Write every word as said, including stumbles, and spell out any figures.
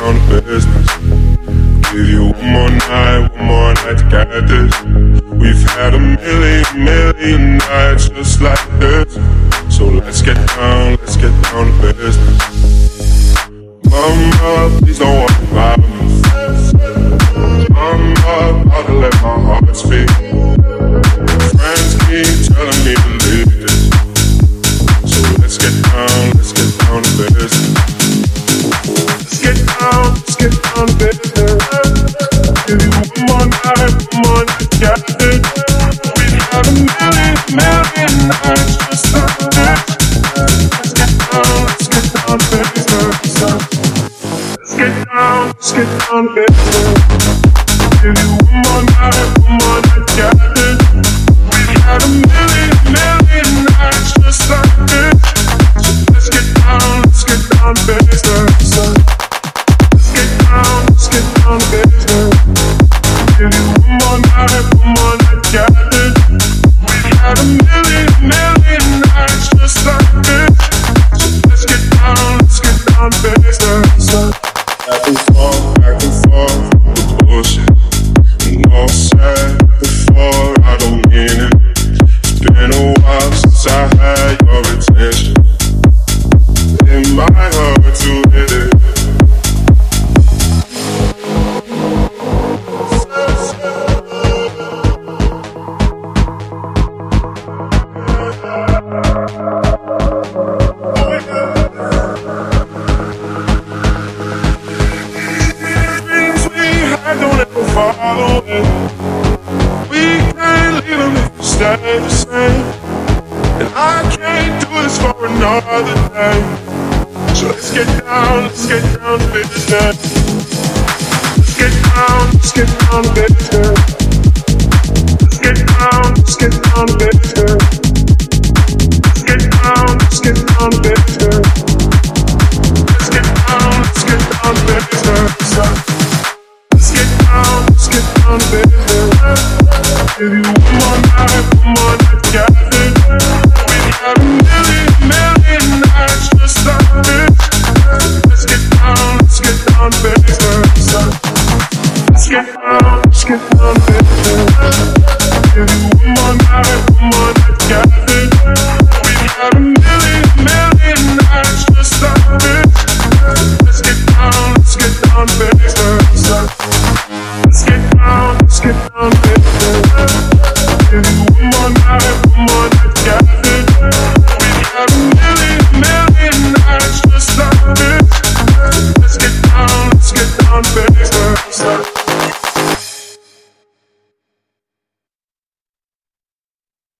down to business. Give you one more night, one more night to get this. We've had a million, million nights just like this. So let's get down, let's get down to business. Mama, please don't worry about me. I'm about to let my heart speak. Friends keep telling me to leave this. So let's get down, let's get down to business. Let's get down, let's get down to business. Give you one more night, one more night to get it. We've had a million, million nights just like this. Let's get down, let's get down to business. Let's get down, let's get down to business. Give you one more night, one more night to get it. We've had a million, million nights just like this. So let's get down, let's get down to business. Let's get down, let's get down to business. Give you one more night, one more night to get it. We've had a million, million nights just like this. So let's get down, let's get down to business. Back and forth, back and forth, the bullshit. All said before, I don't mean it. It's been a while since I had your attention. It might hurt to hit it. Dreams we had don't ever follow it. We can't leave them if we stay the same. And I can't do this for another day. So let's get down, let's get down to business. Let's get down, let's get down to business. Let's get down, let's get down to business. Let's get down, let's get down to business. Let's get down, let's get down to business. Let's get down, let's get down to business. Give you one more night, one more night to get it. We've had a million, million nights just like this. Let's get down, let's get down to business. Let's get down, let's get down to business.